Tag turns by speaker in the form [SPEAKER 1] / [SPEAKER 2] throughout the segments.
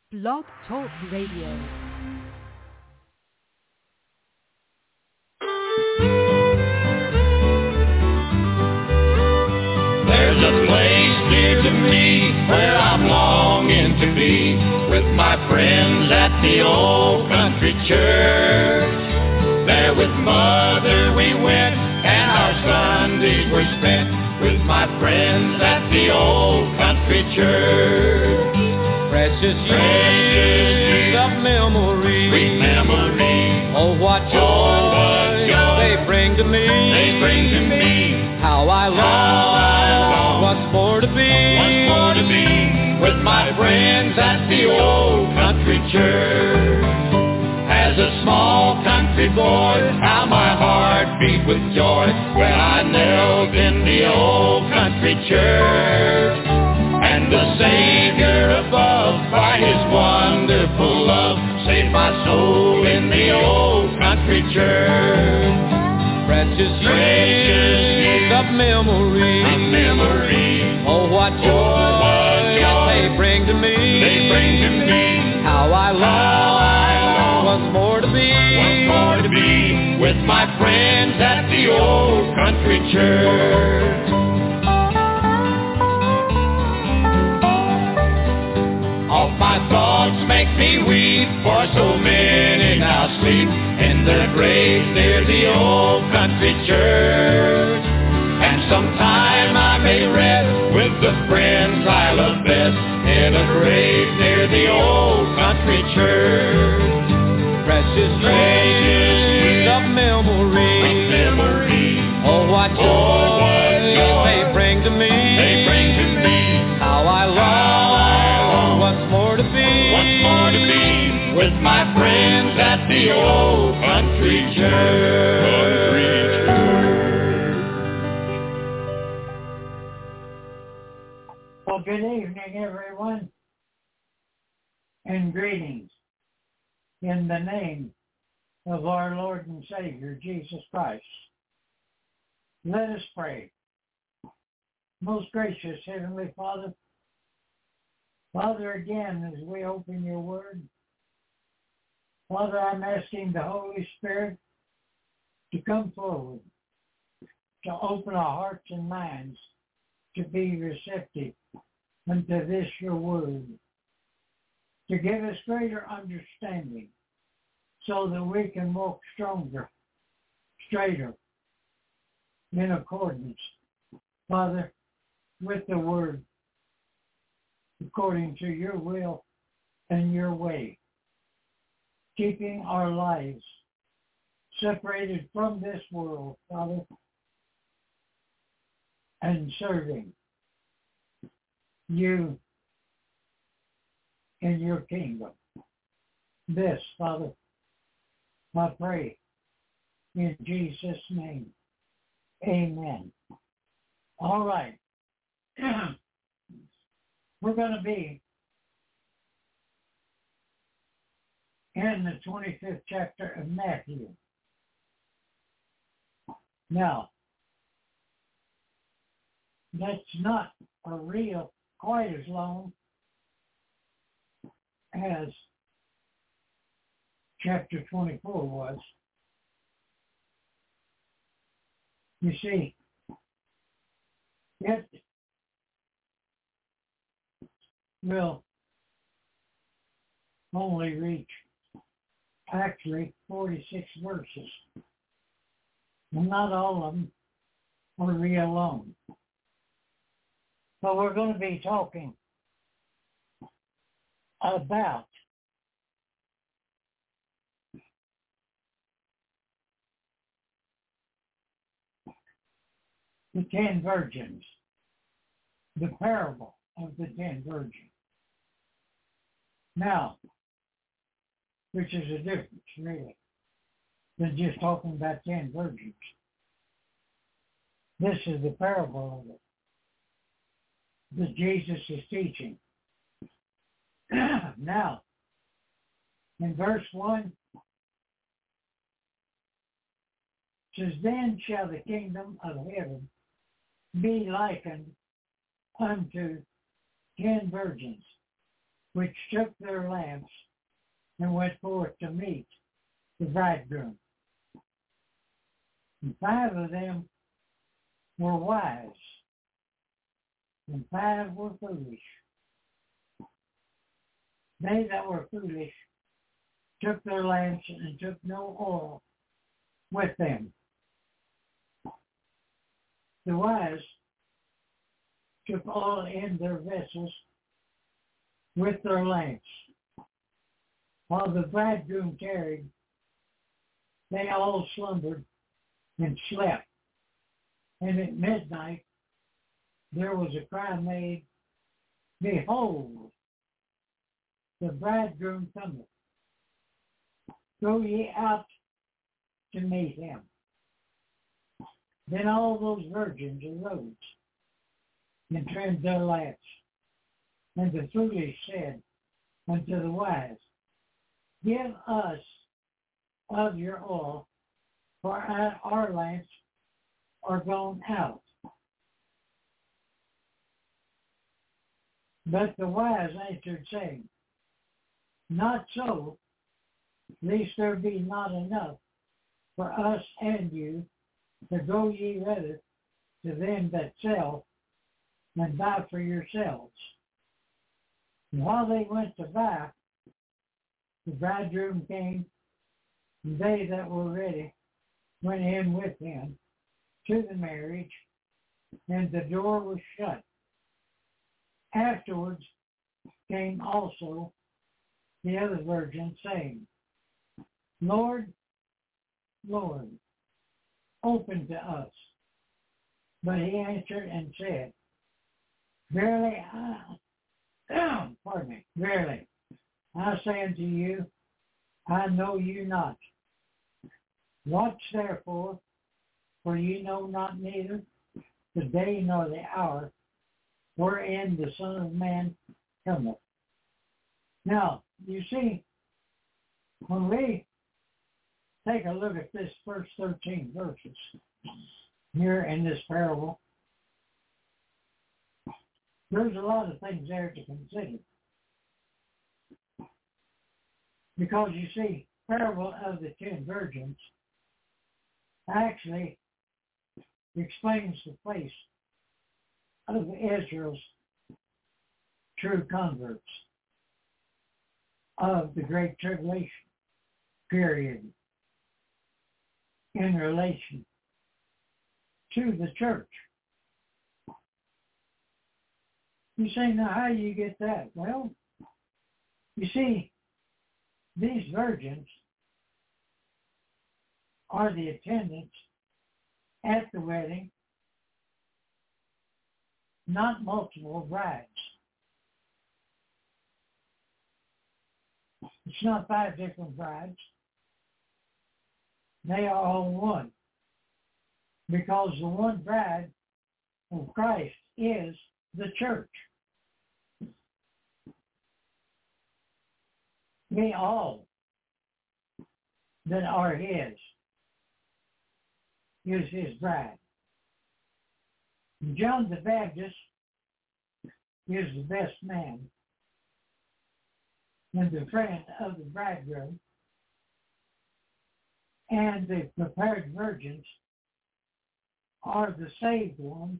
[SPEAKER 1] Blog Talk Radio.
[SPEAKER 2] There's a place dear to me where I'm longing to be with my friends at the old country church. There with Mother we went and our Sundays were spent with my friends at the old country church.
[SPEAKER 3] Precious years of memory.
[SPEAKER 2] Sweet memory.
[SPEAKER 3] Oh, what joy they bring to me.
[SPEAKER 2] They bring to me.
[SPEAKER 3] How I long once more to be
[SPEAKER 2] with my friends at the old country church. As a small country boy, how my heart beat with joy when I knelt in the old country church. And the Savior above, by His wonderful love, saved my soul in the old country church.
[SPEAKER 3] Precious years of memory. Oh, what joy they bring to me. How I long once more to be
[SPEAKER 2] with my friends at the old country church. All my thoughts make me weep, for so many now sleep in their graves near the old country church. And sometime I may rest with the friends I love best in a grave near the old country church.
[SPEAKER 3] Precious years of memory. Oh, what joy they bring to me. How I long once more to be
[SPEAKER 2] with my friends at the old country church.
[SPEAKER 4] Well, good evening, everyone, and greetings in the name of our Lord and Savior, Jesus Christ. Let us pray. Most gracious Heavenly Father, Father, again, as we open your word, Father, I'm asking the Holy Spirit to come forward, to open our hearts and minds to be receptive unto this your word, to give us greater understanding so that we can walk stronger, straighter, in accordance, Father, with the word, according to your will and your way, keeping our lives separated from this world, Father, and serving you in your kingdom. This, Father, I pray in Jesus' name. Amen. All right. We're going to be in the 25th chapter of Matthew. Now, that's not quite as long as chapter 24 was. You see, it will only reach actually 46 verses. And not all of them are real long. But we're going to be talking about the 10 virgins, the parable of the 10 virgins. Now, which is a difference, really, than just talking about 10 virgins. This is the parable of it that Jesus is teaching. Now, in verse 1, it says, "Then shall the kingdom of heaven be likened unto 10 virgins, which took their lamps and went forth to meet the bridegroom. And 5 of them were wise, and 5 were foolish. They that were foolish took their lamps and took no oil with them. The wise took oil in their vessels with their lamps. While the bridegroom tarried, they all slumbered and slept. And at midnight there was a cry made, Behold, the bridegroom cometh. Go ye out to meet him. Then all those virgins arose and trimmed their lamps. And the foolish said unto the wise, Give us of your oil, for our lamps are gone out. But the wise answered, saying, Not so, lest there be not enough for us and you, to go ye rather to them that sell, and buy for yourselves. And while they went to buy, the bridegroom came, and they that were ready went in with him to the marriage, and the door was shut. Afterwards came also the other virgins, saying, Lord, Lord, open to us. But he answered and said, Verily, verily, I say unto you, I know you not. Watch therefore, for ye know not neither the day nor the hour wherein the Son of Man cometh. Now, you see, when we take a look at this first 13 verses here in this parable, there's a lot of things there to consider. Because you see, parable of the 10 virgins actually explains the place of Israel's true converts of the Great Tribulation period in relation to the church. You say, now how do you get that? Well, you see, these virgins are the attendants at the wedding, not multiple brides. It's not 5 different brides. They are all one. Because the one bride of Christ is the church. We all that are his is his bride. John the Baptist is the best man and the friend of the bridegroom, and the prepared virgins are the saved ones.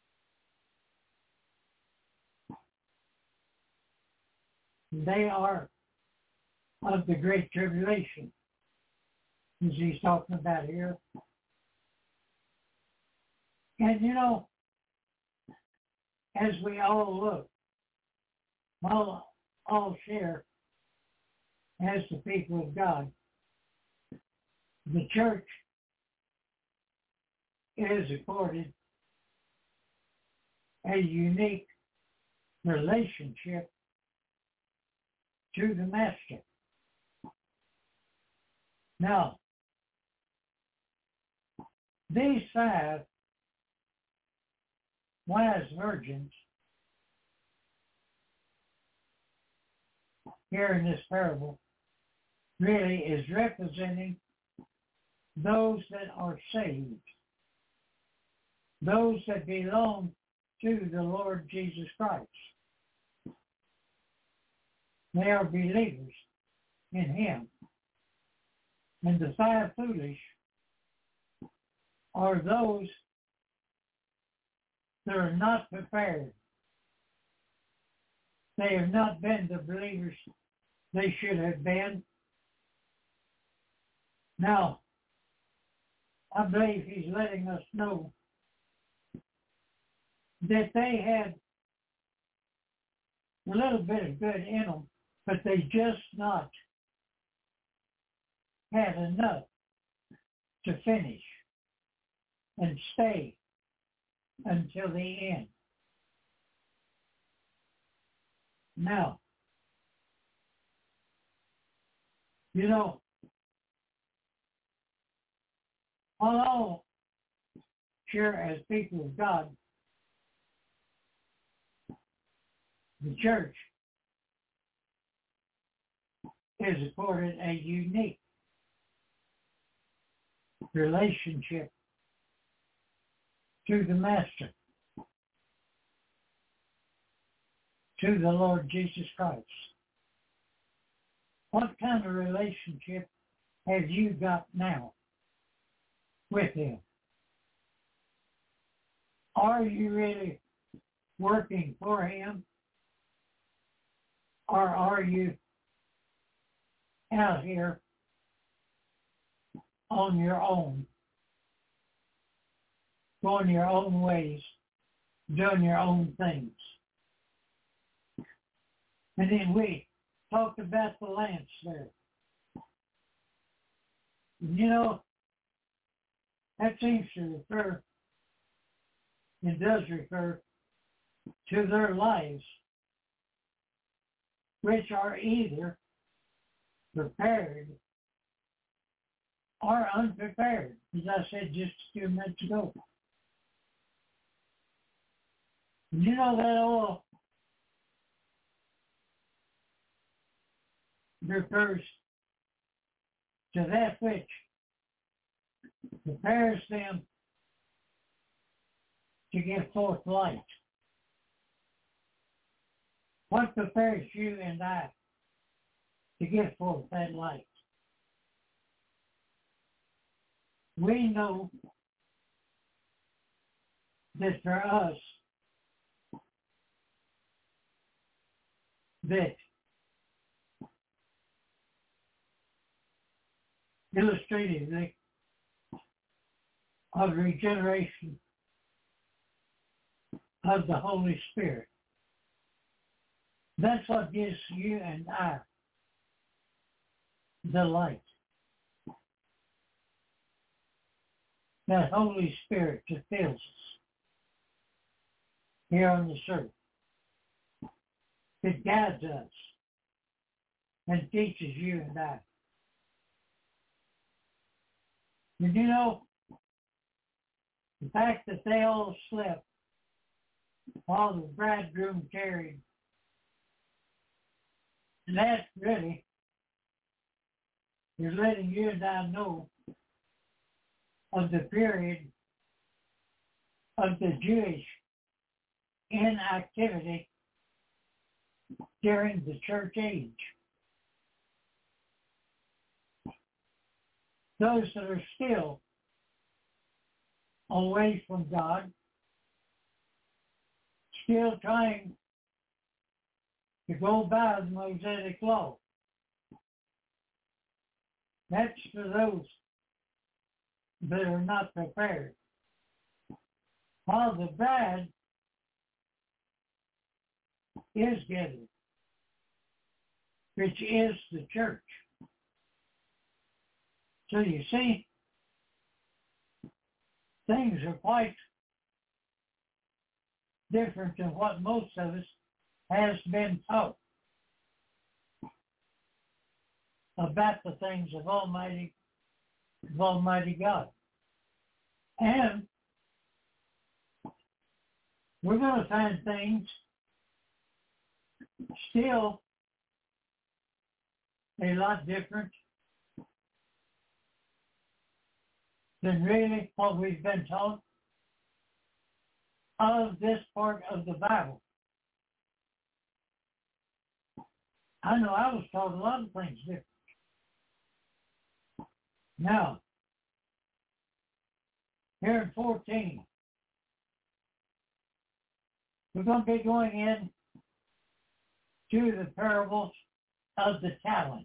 [SPEAKER 4] They are of the Great Tribulation, as he's talking about here. And you know, as we all look, all share as the people of God, the church is accorded a unique relationship to the Master. Now, these 5 wise virgins here in this parable really is representing those that are saved, those that belong to the Lord Jesus Christ. They are believers in him. And the 5 foolish are those that are not prepared. They have not been the believers they should have been. Now, I believe he's letting us know that they had a little bit of good in them, but they just not had enough to finish and stay until the end. Now, you know, although sure as people of God, the church is accorded a unique relationship to the Master, to the Lord Jesus Christ. What kind of relationship have you got now with him? Are you really working for him? Or are you out here on your own, going your own ways, doing your own things? And then we talked about the lamps there. You know, that seems to refer, it does refer to their lives, which are either prepared or unprepared, as I said just a few minutes ago. You know that oil refers to that which prepares them to give forth light. What prepares you and I to give forth that light? We know that for us, that illustratively of regeneration of the Holy Spirit. That's what gives you and I the light. That Holy Spirit that fills us here on this earth. It guides us and teaches you and I. And you know, the fact that they all slept while the bridegroom tarried, that really is letting you and I know of the period of the Jewish inactivity during the church age. Those that are still away from God, still trying to go by the Mosaic law. That's for those that are not prepared. While the bride is gathered, which is the church. So you see, things are quite different than what most of us has been taught about the things of Almighty God. And we're going to find things still a lot different than really what we've been taught of this part of the Bible. I know I was taught a lot of things different. Now, here in 14, we're going to be going in to the parables of the talents.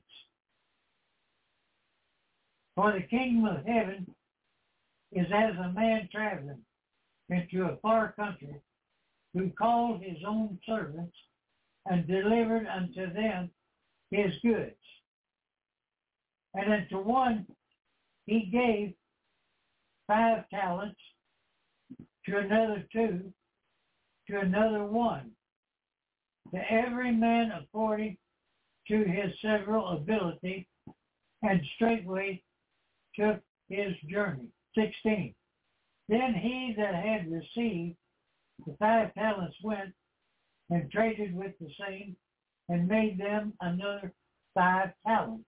[SPEAKER 4] For the kingdom of heaven is as a man traveling into a far country, who called his own servants and delivered unto them his goods. And unto one he gave 5 talents, to another 2, to another 1, to every man according to his several ability, and straightway took his journey. 16. Then he that had received the 5 talents went and traded with the same, and made them another 5 talents.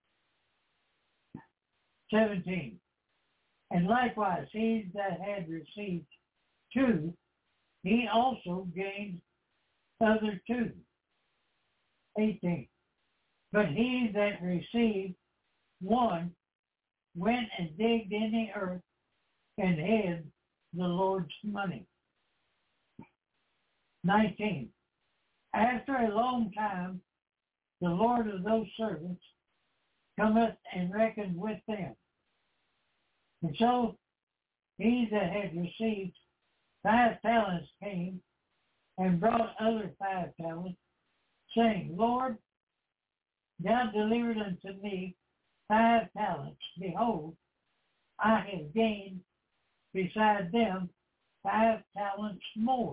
[SPEAKER 4] 17. And likewise he that had received 2, he also gained other 2. 18. But he that received 1 went and digged in the earth and hid the Lord's money. 19. After a long time, the Lord of those servants cometh and reckoned with them. And so he that had received 5 talents came and brought other 5 talents, saying, Lord, thou delivered unto me 5 talents. Behold, I have gained beside them 5 talents more.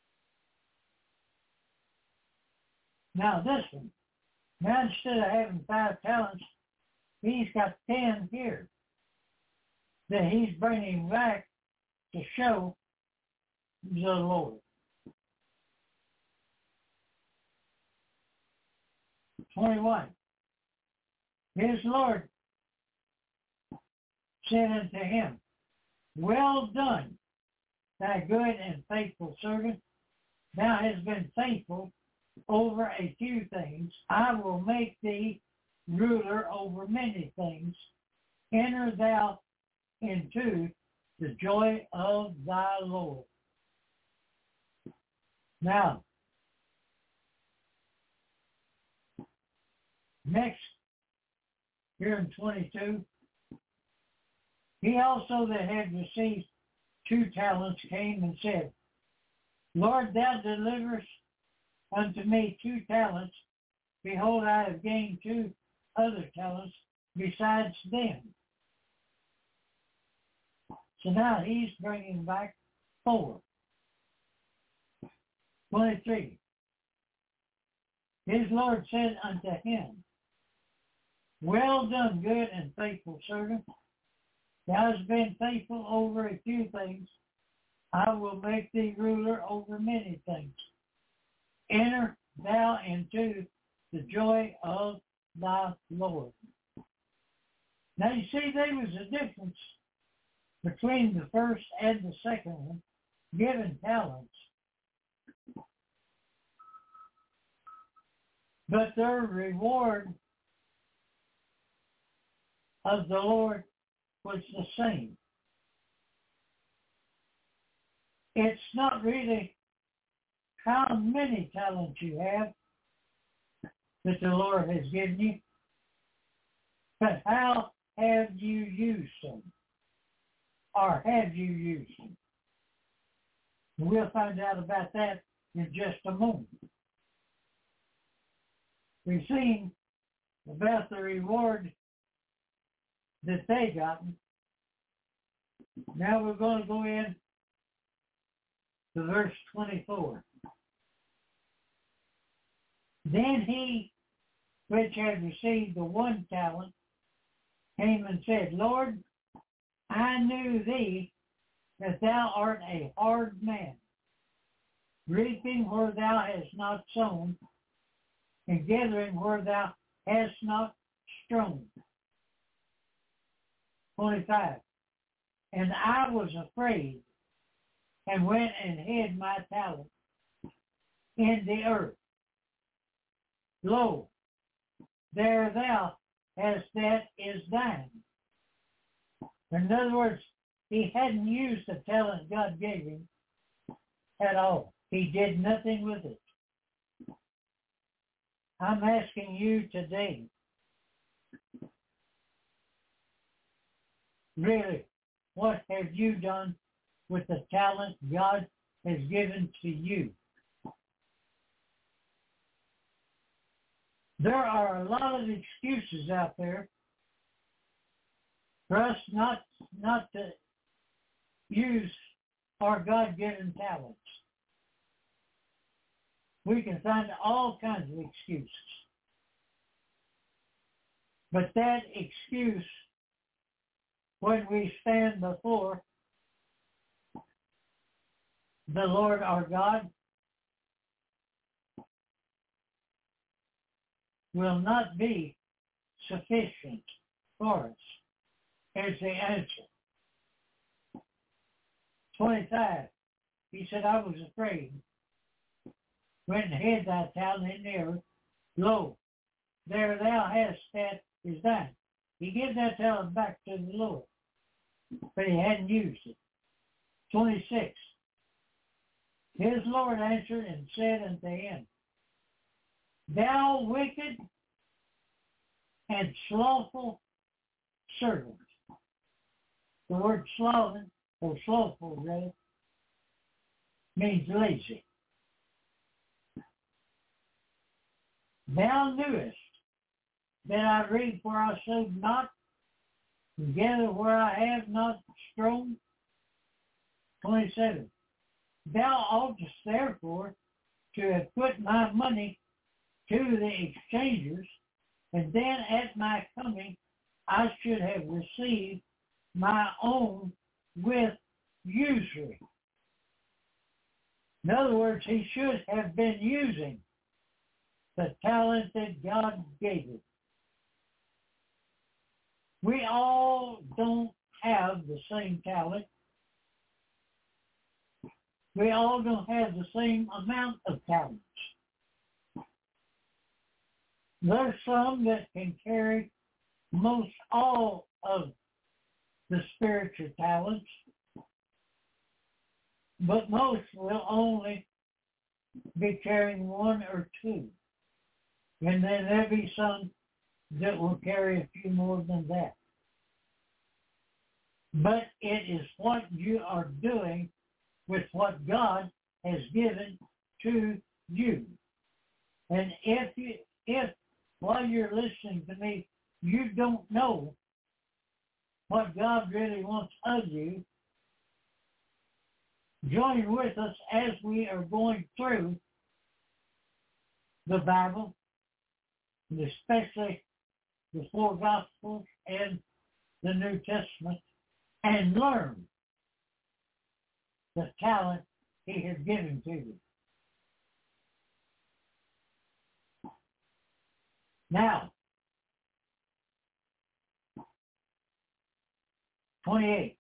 [SPEAKER 4] Now this one, now instead of having 5 talents, he's got 10 here that he's bringing back to show the Lord. 21. His Lord said unto him, Well done, thy good and faithful servant. Thou hast been faithful over a few things. I will make thee ruler over many things. Enter thou into the joy of thy Lord. Now, next, here in 22, he also that had received 2 talents came and said, Lord, thou deliverest unto me 2 talents. Behold, I have gained 2 other talents besides them. So now he's bringing back 4. 23. His Lord said unto him, Well done, good and faithful servant. Thou hast been faithful over a few things. I will make thee ruler over many things. Enter thou into the joy of thy Lord. Now you see, there was a difference between the first and the second one, given talents. But their reward of the Lord was the same. It's not really how many talents you have that the Lord has given you, but how have you used them? Or have you used them? And we'll find out about that in just a moment. We've seen about the reward that they gotten. Now we're going to go in to verse 24. Then he which had received the 1 talent came and said, Lord, I knew thee that thou art a hard man, reaping where thou hast not sown, and gathering where thou hast not strewn. 25. And I was afraid, and went and hid my talent in the earth. Lo, there thou hast that is thine. In other words, he hadn't used the talent God gave him at all. He did nothing with it. I'm asking you today, really, what have you done with the talent God has given to you? There are a lot of excuses out there for us not to use our God-given talents. We can find all kinds of excuses. But that excuse, when we stand before the Lord our God, will not be sufficient for us as the answer. 25, he said, I was afraid. Went and hid thy talent in the earth. Lo, there thou hast that is thine. He gave that talent back to the Lord, but he hadn't used it. 26, his Lord answered and said unto him, thou wicked and slothful servant. The word sloven, or slothful rather, means lazy. Thou knewest that I reap where I sowed not, and gather where I have not strown. 27. Thou oughtest therefore to have put my money to the exchangers, and then at my coming I should have received my own with usury. In other words, he should have been using the talent that God gave him. We all don't have the same talent. We all don't have the same amount of talents. There's some that can carry most all of the spiritual talents, but most will only be carrying one or two. And then there'll be some that will carry a few more than that. But it is what you are doing with what God has given to you. And if while you're listening to me, you don't know what God really wants of you, join with us as we are going through the Bible, and especially the four Gospels and the New Testament, and learn the talent he has given to you. Now, 28.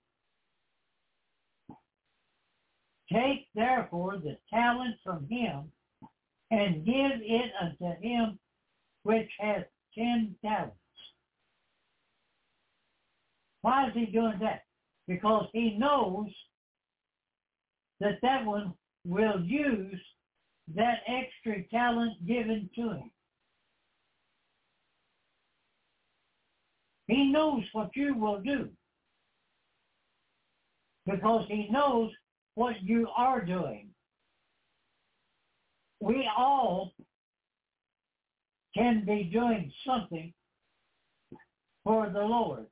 [SPEAKER 4] Take therefore the talent from him and give it unto him which hath 10 talents. Why is he doing that? Because he knows that that one will use that extra talent given to him. He knows what you will do because he knows what you are doing. We all can be doing something for the Lord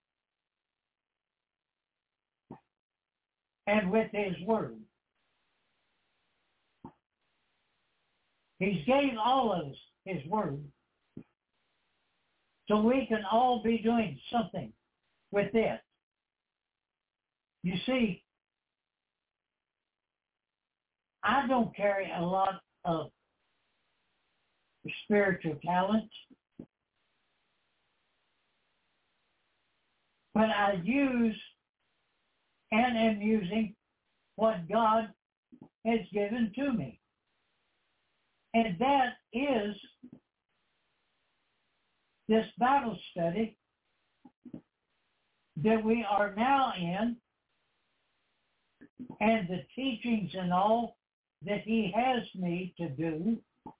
[SPEAKER 4] and with his word. He's gave all of us his word, so we can all be doing something with it. You see, I don't carry a lot of spiritual talents, but I use and am using what God has given to me. And that is this Bible study that we are now in and the teachings and all that he has me to do,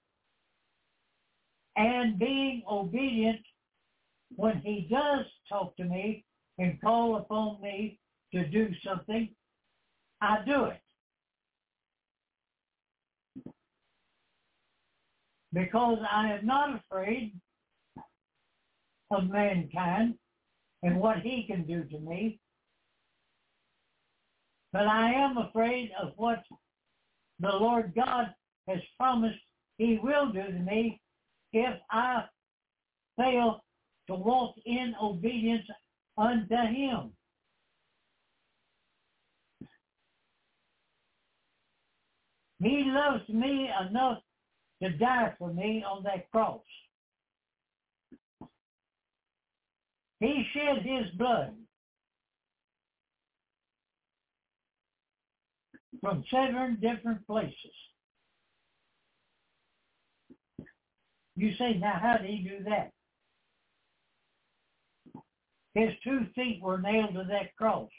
[SPEAKER 4] and being obedient when he does talk to me and call upon me to do something, I do it. Because I am not afraid of mankind and what he can do to me, but I am afraid of what the Lord God has promised he will do to me if I fail to walk in obedience unto him. He loves me enough to die for me on that cross. He shed his blood from 7 different places. You say, now how did he do that? His 2 feet were nailed to that cross.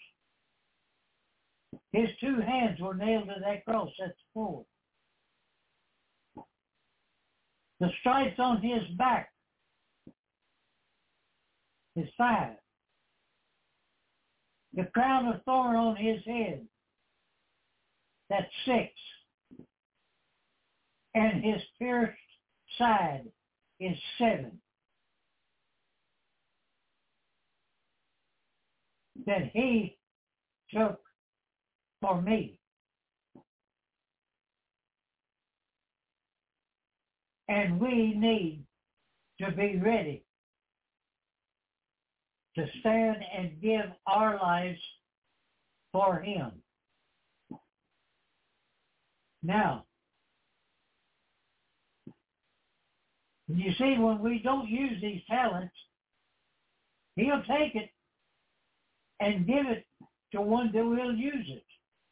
[SPEAKER 4] His 2 hands were nailed to that cross. That's 4. The stripes on his back is 5. The crown of thorn on his head, that's 6. And his pierced side is 7. That he took for me. And we need to be ready to stand and give our lives for him. Now, you see, when we don't use these talents, he'll take it and give it to one that will use it.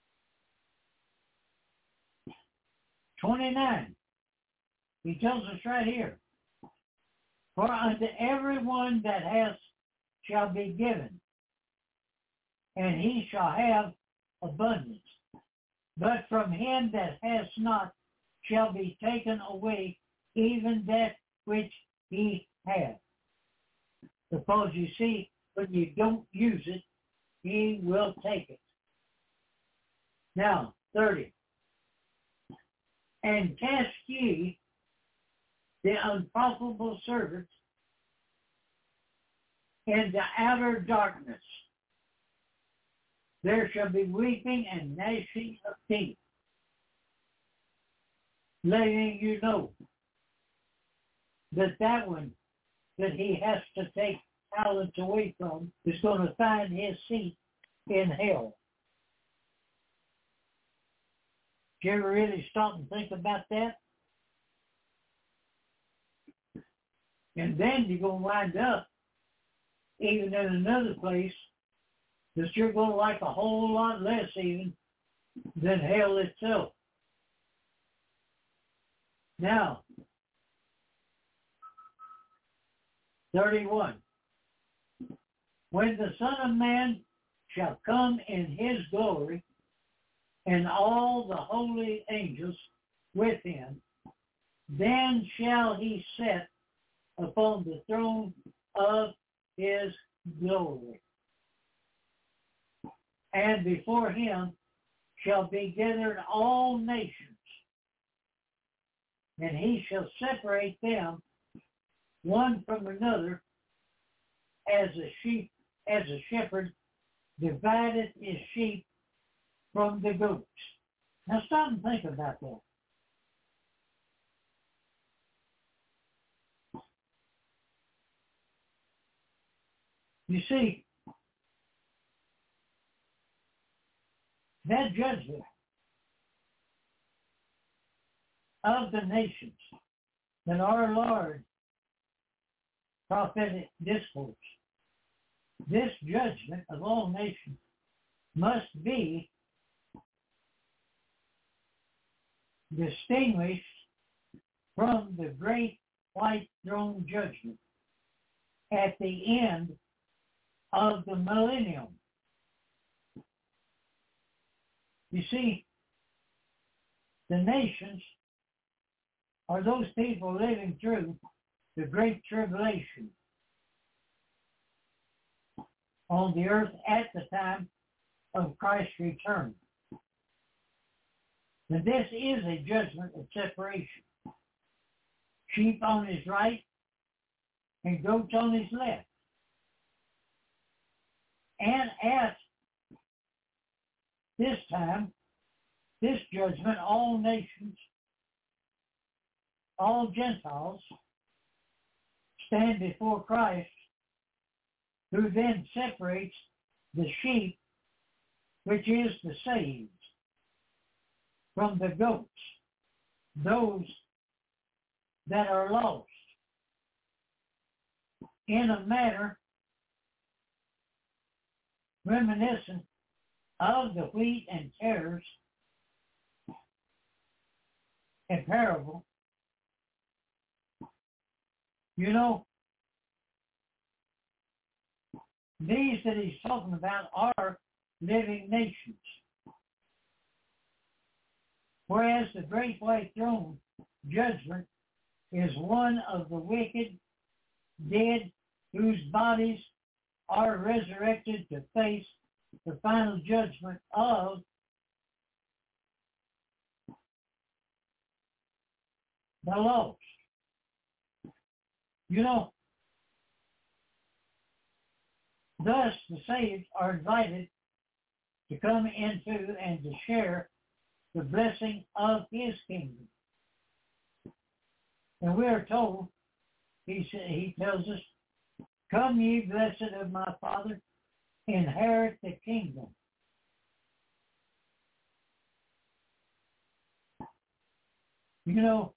[SPEAKER 4] 29. He tells us right here, for unto everyone that has shall be given, and he shall have abundance. But from him that has not shall be taken away even that which he hath. Because you see, when you don't use it, he will take it. Now, 30. And cast ye the unprofitable servants into outer darkness. There shall be weeping and gnashing of teeth. Letting you know that one that he has to take talents away from is going to find his seat in hell. Did you ever really stop and think about that? And then you're going to wind up even in another place that you're going to like a whole lot less even than hell itself. Now, 31. When the Son of Man shall come in his glory, and all the holy angels with him, then shall he sit upon the throne of his glory. And before him shall be gathered all nations, and he shall separate them one from another, as a shepherd divideth his sheep from the goats. Now stop and think about that. You see, that judgment of the nations that our Lord prophetic discourse, this judgment of all nations must be distinguished from the great white throne judgment at the end of the millennium. You see, the nations are those people living through the Great Tribulation on the earth at the time of Christ's return. And this is a judgment of separation. Sheep on his right and goats on his left. And at this time, this judgment, all nations, all Gentiles stand before Christ, who then separates the sheep, which is the saved, from the goats, those that are lost, in a manner reminiscent of the wheat and tares, a parable. You know, these that he's talking about are living nations. Whereas the great white throne judgment is one of the wicked, dead, whose bodies are resurrected to face the final judgment of the lost. You know, thus the saved are invited to come into and to share the blessing of his kingdom. And we are told, he tells us, come ye blessed of my Father, inherit the kingdom. You know,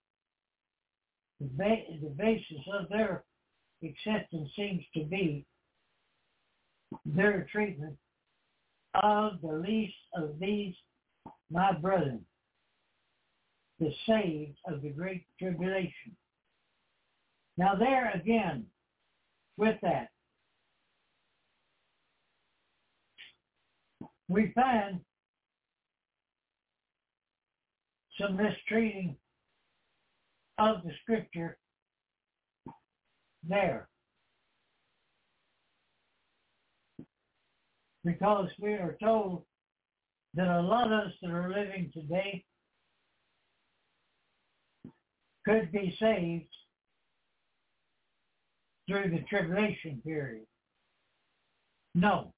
[SPEAKER 4] the basis of their acceptance seems to be their treatment of the least of these, my brethren, the saved of the great tribulation. Now there again, with that, we find some mistreating of the scripture there. Because we are told that a lot of us that are living today could be saved through the tribulation period. No.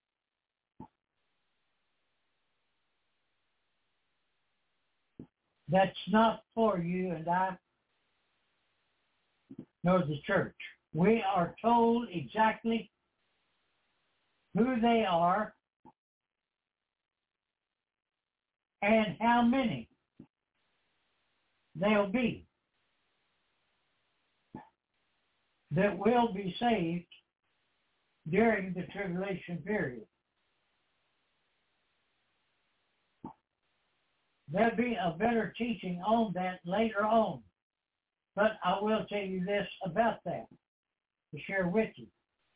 [SPEAKER 4] That's not for you and I, nor the church. We are told exactly who they are and how many there'll be that will be saved during the tribulation period. There'll be a better teaching on that later on. But I will tell you this about that to share with you.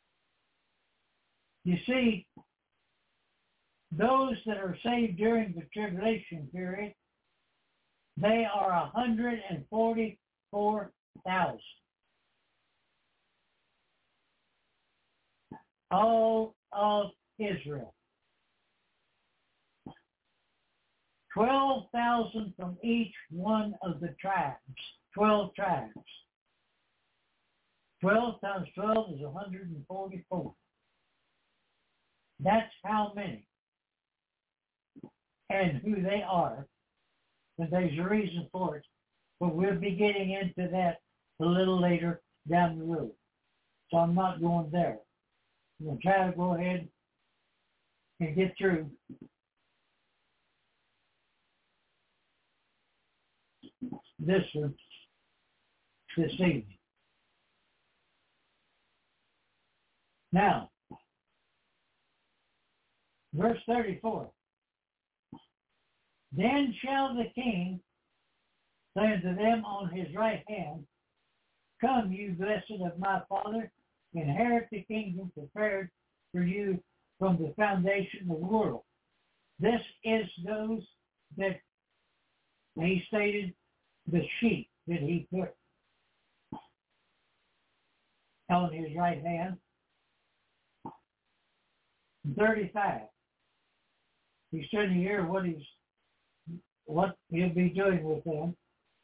[SPEAKER 4] You see, those that are saved during the tribulation period, they are 144,000. All of Israel. 12,000 from each one of the tribes. 12 tribes. 12 times 12 is 144. That's how many. And who they are. And there's a reason for it. But we'll be getting into that a little later down the road. So I'm not going there. I'm going to try to go ahead and get through this one this evening. Now, verse 34. Then shall the king say unto them on his right hand, come, you blessed of my Father, inherit the kingdom prepared for you from the foundation of the world. This is those that he stated, the sheep that he put on his right hand. 35. He's sitting here what he'll be doing with them.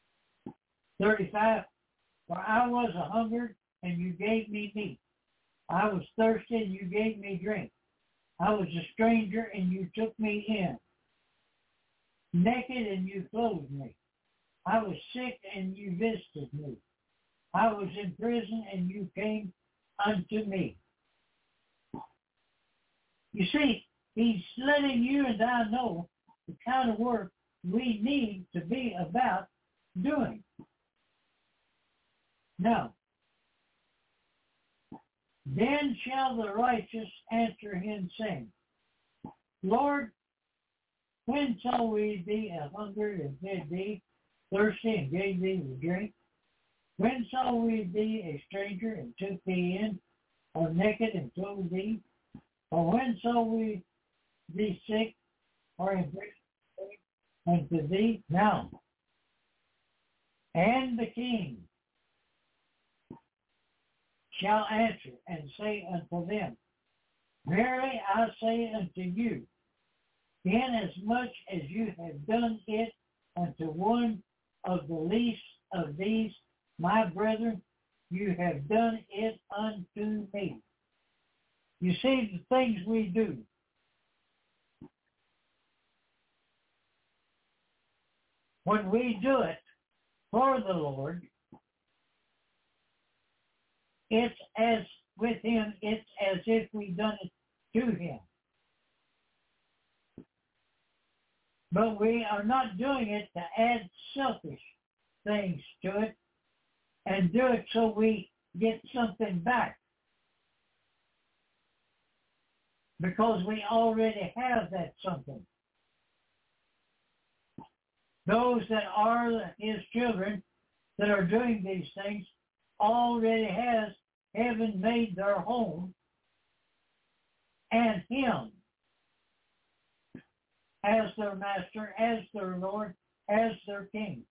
[SPEAKER 4] 35. For I was a hungered, and you gave me meat. I was thirsty, and you gave me drink. I was a stranger, and you took me in. Naked, and you clothed me. I was sick, and you visited me. I was in prison, and you came unto me. You see, he's letting you and I know the kind of work we need to be about doing. Now, then shall the righteous answer him, saying, Lord, when saw we thee a hungered and fed thee, thirsty and gave thee the drink? When saw we thee a stranger and took thee in, or naked and clothed thee? Or when saw we thee sick or in prison unto thee? Now, and the king shall answer and say unto them, Verily I say unto you, inasmuch as you have done it unto one of the least of these my brethren, you have done it unto me. You see, the things we do, when we do it for the Lord, it's as with him, it's as if we've done it to him. But we are not doing it to add selfish things to it and do it so we get something back. Because we already have that something. Those that are his children that are doing these things already has heaven made their home and him as their master, as their Lord, as their king.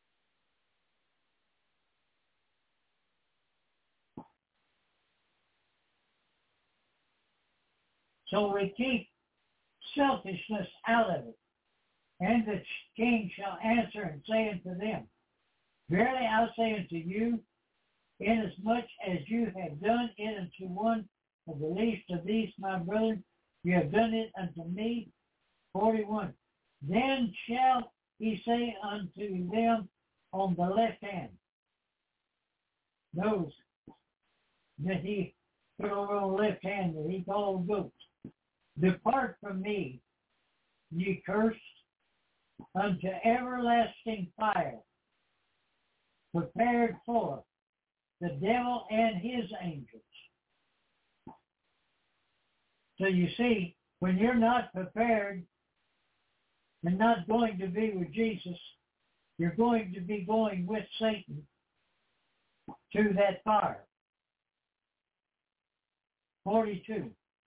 [SPEAKER 4] So we keep selfishness out of it. And the king shall answer and say unto them, Verily I say unto you, inasmuch as you have done it unto one of the least of these my brethren, you have done it unto me. 41. Then shall he say unto them on the left hand, those that he put over on the left hand that he called goats, Depart from me, ye cursed, unto everlasting fire, prepared for the devil and his angels. So you see, when you're not prepared and not going to be with Jesus, you're going to be going with Satan to that fire. 42.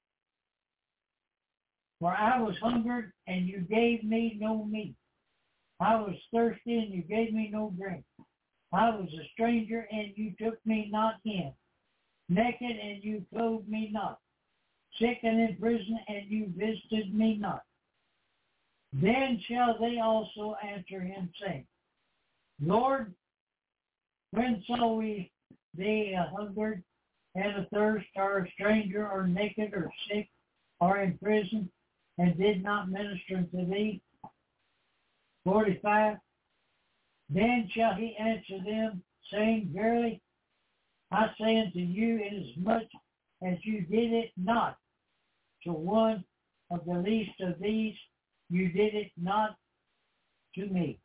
[SPEAKER 4] For I was hungered, and you gave me no meat. I was thirsty, and you gave me no drink. I was a stranger, and you took me not in. Naked, and you clothed me not. Sick and in prison, and you visited me not. Then shall they also answer him, saying, Lord, when saw we thee a hungered, and athirst, or a stranger, or naked, or sick, or in prison, and did not minister unto thee? 45. Then shall he answer them, saying, Verily I say unto you, inasmuch as you did it not to one of the least of these, you did it not to me.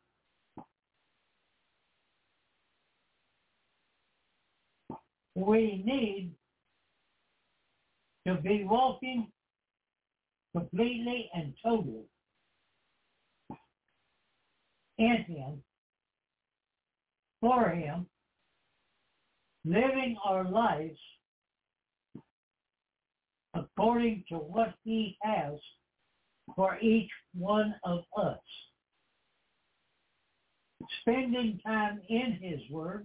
[SPEAKER 4] We need to be walking completely and totally in him, for him, living our lives according to what he has for each one of us. Spending time in his word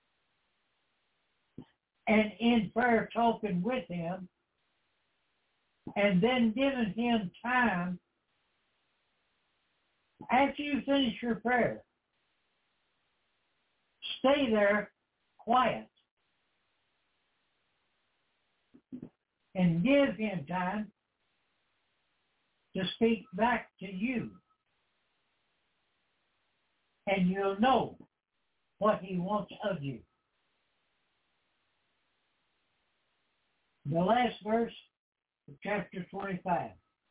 [SPEAKER 4] and in prayer talking with him, and then giving him time after you finish your prayer. Stay there quiet and give him time to speak back to you. And you'll know what he wants of you. The last verse of chapter 25.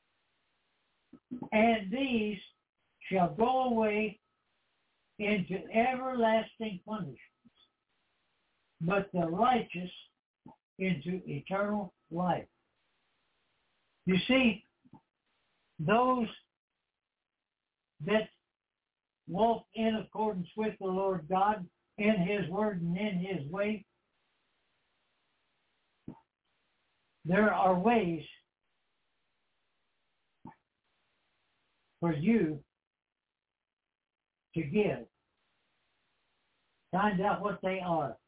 [SPEAKER 4] And these shall go away into everlasting punishments, but the righteous into eternal life. You see, those that walk in accordance with the Lord God in his word and in his way, there are ways for you to give. Find out what they are.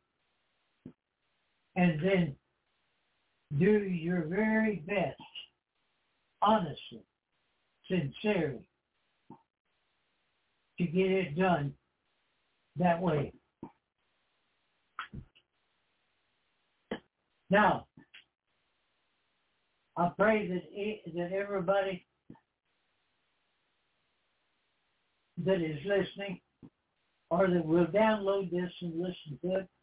[SPEAKER 4] And then do your very best, honestly, sincerely, to get it done that way. Now, I pray that everybody that is listening or that will download this and listen to it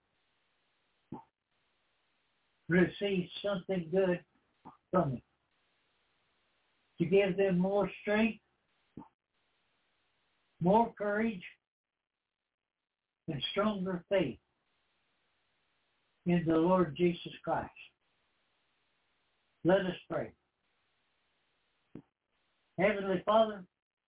[SPEAKER 4] receive something good from it to give them more strength, more courage, and stronger faith in the Lord Jesus Christ. Let us pray. Heavenly Father,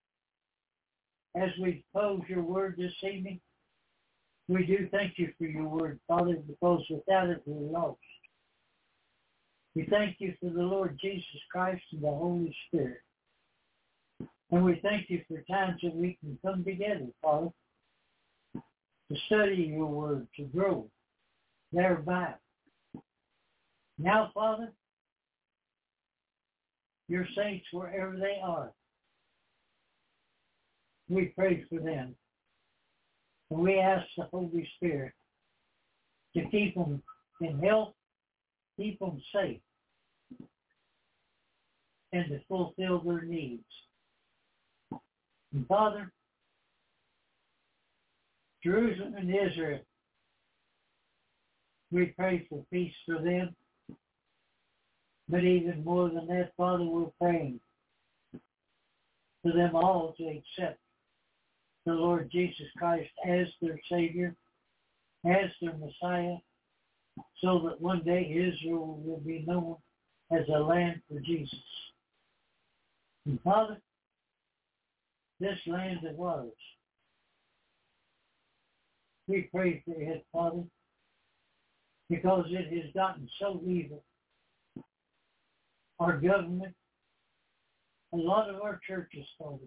[SPEAKER 4] as we pose your word this evening, we do thank you for your word, Father, because without it we're lost. We thank you for the Lord Jesus Christ and the Holy Spirit. And we thank you for times that we can come together, Father, to study your word, to grow thereby. Now, Father, your saints, wherever they are, we pray for them. And we ask the Holy Spirit to keep them in health, keep them safe, and to fulfill their needs. And Father, Jerusalem and Israel, we pray for peace for them. But even more than that, Father, we're praying for them all to accept the Lord Jesus Christ as their Savior, as their Messiah, so that one day Israel will be known as a land for Jesus. And Father, this land of ours, we pray for it, Father, because it has gotten so evil. Our government, a lot of our churches, Father,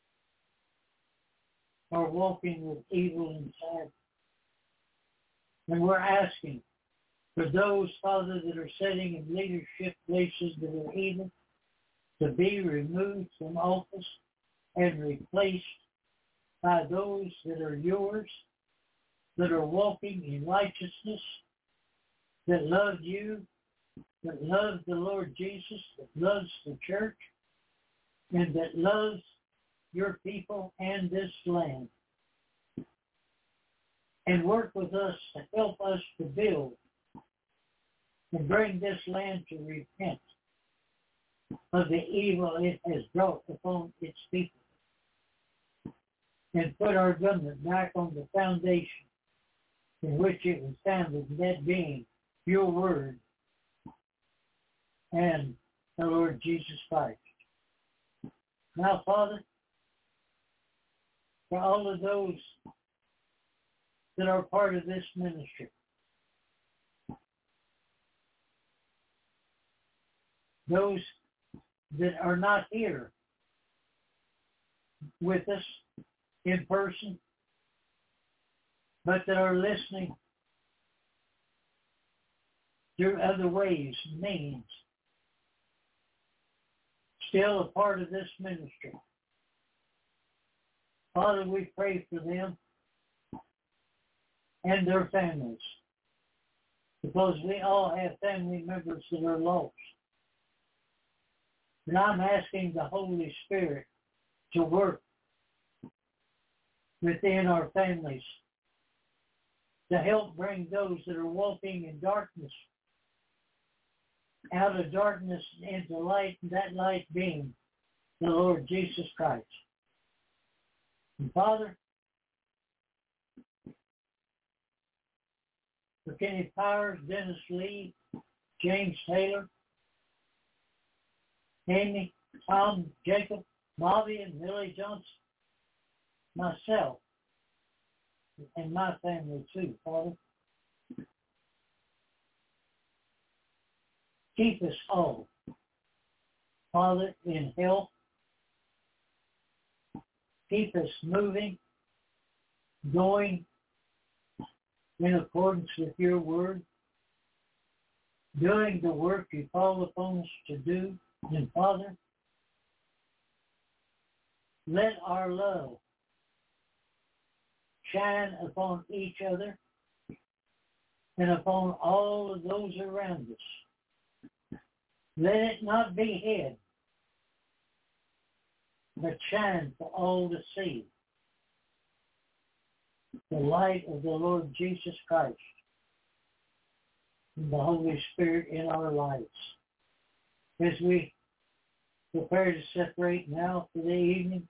[SPEAKER 4] are walking with evil inside. And we're asking for those, Father, that are sitting in leadership places that are evil to be removed from office and replaced by those that are yours, that are walking in righteousness, that love you, that loves the Lord Jesus, that loves the church, and that loves your people and this land. And work with us to help us to build and bring this land to repent of the evil it has brought upon its people. And put our government back on the foundation in which it was founded, that being your word and the Lord Jesus Christ. Now, Father, for all of those that are part of this ministry, those that are not here with us in person, but that are listening through other ways, means, still a part of this ministry. Father, we pray for them and their families, because we all have family members that are lost. And I'm asking the Holy Spirit to work within our families to help bring those that are walking in darkness out of darkness into light, and that light being the Lord Jesus Christ. And Father, for Kenny Powers, Dennis Lee, James Taylor, Amy, Tom, Jacob, Bobby, and Millie Johnson, myself, and my family too, Father. Keep us all, Father, in health. Keep us moving, going in accordance with your word, doing the work you call upon us to do. And Father, let our love shine upon each other and upon all of those around us. Let it not be hid, but shine for all to see the light of the Lord Jesus Christ and the Holy Spirit in our lives. As we prepare to separate now for the evening,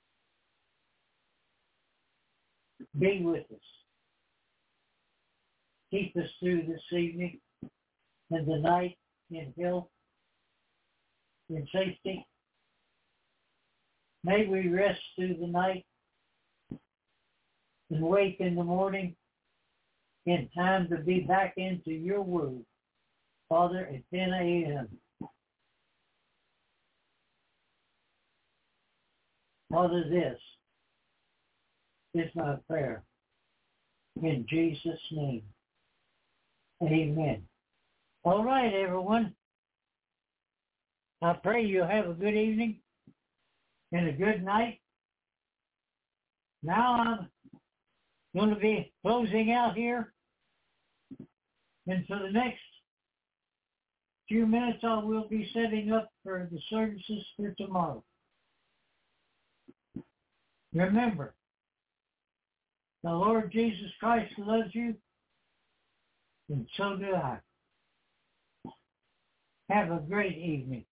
[SPEAKER 4] be with us. Keep us through this evening and the night in health, in safety. May we rest through the night and wake in the morning in time to be back into your word, Father, at 10 a.m. Father, this is my prayer. In Jesus' name, amen. All right, everyone. I pray you have a good evening and a good night. Now I'm going to be closing out here. And for the next few minutes, I will be setting up for the services for tomorrow. Remember, the Lord Jesus Christ loves you, and so do I. Have a great evening.